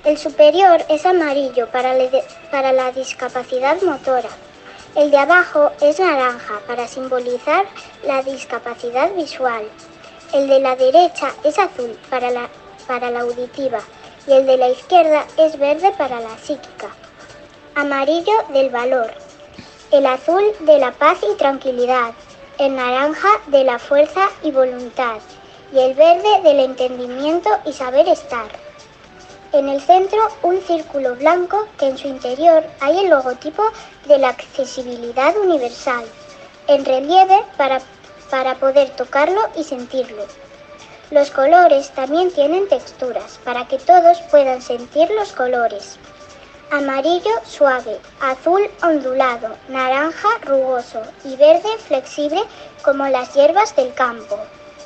El superior es amarillo para la discapacidad motora. El de abajo es naranja para simbolizar la discapacidad visual. El de la derecha es azul para la auditiva y el de la izquierda es verde para la psíquica. Amarillo del valor. El azul de la paz y tranquilidad. El naranja de la fuerza y voluntad. Y el verde del entendimiento y saber estar. En el centro, un círculo blanco que en su interior hay el logotipo de la accesibilidad universal, en relieve para poder tocarlo y sentirlo. Los colores también tienen texturas para que todos puedan sentir los colores. Amarillo suave, azul ondulado, naranja rugoso y verde flexible como las hierbas del campo.